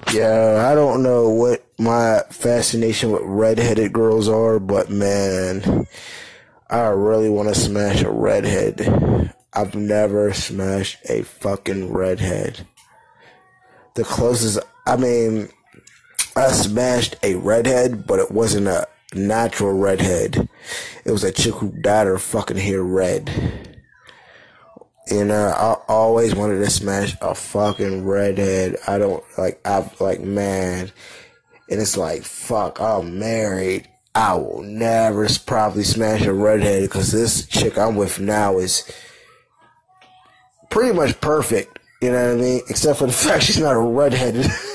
Yeah, I don't know what my fascination with redheaded girls are, but man, I really want to smash a redhead. I've never smashed a fucking redhead. The closest, I mean, I smashed a redhead, but it wasn't a natural redhead. It was a chick who dyed her fucking hair red. You know, I always wanted to smash a fucking redhead. I don't, like, I've, like, man. And it's like, fuck, I'm married. I will never probably smash a redhead because this chick I'm with now is pretty much perfect. You know what I mean? Except for the fact she's not a redhead.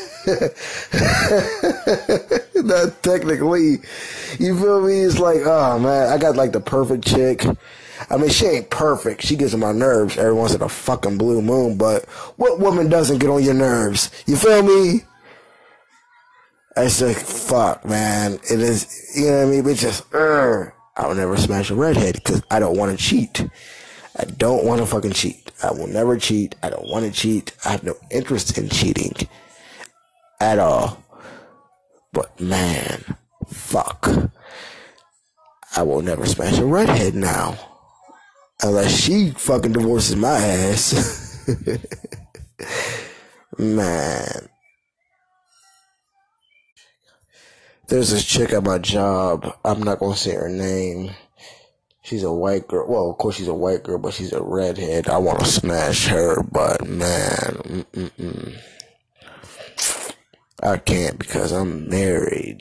Not technically. You feel me? It's like, oh man, I got like the perfect chick. I mean, she ain't perfect. She gets on my nerves every once in a fucking blue moon, but what woman doesn't get on your nerves? You feel me? I say, fuck, man. It is, you know what I mean? But just, I'll never smash a redhead because I don't want to cheat. I don't want to fucking cheat. I will never cheat. I don't want to cheat. I have no interest in cheating at all. But man, fuck. I will never smash a redhead now. Unless she fucking divorces my ass. Man. There's this chick at my job. I'm not gonna say her name. She's a white girl. Well, of course she's a white girl, but she's a redhead. I want to smash her, but man, I can't because I'm married.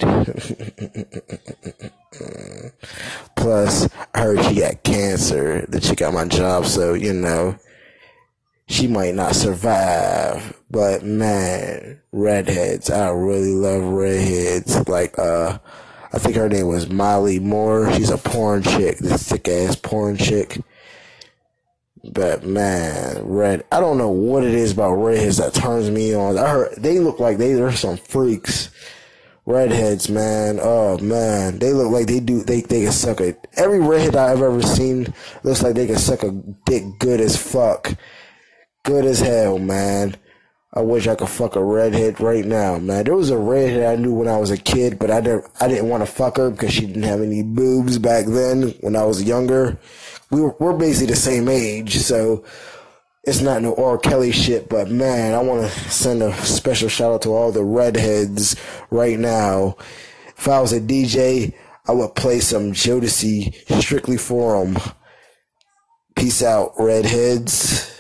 Plus, I heard she got cancer. The chick at my job, so you know, she might not survive. But man, redheads. I really love redheads. Like, I think her name was Molly Moore. She's a porn chick, this thick ass porn chick. But man, I don't know what it is about redheads that turns me on. I heard they look like they're some freaks. Redheads, man. Oh man, they look like they can suck a. Every redhead I've ever seen looks like they can suck a dick good as fuck. Good as hell, man. I wish I could fuck a redhead right now, man. There was a redhead I knew when I was a kid, but I didn't want to fuck her because she didn't have any boobs back then when I was younger. We're basically the same age, so it's not no R. Kelly shit, but man, I want to send a special shout out to all the redheads right now. If I was a DJ, I would play some Jodeci strictly for them. Peace out, redheads.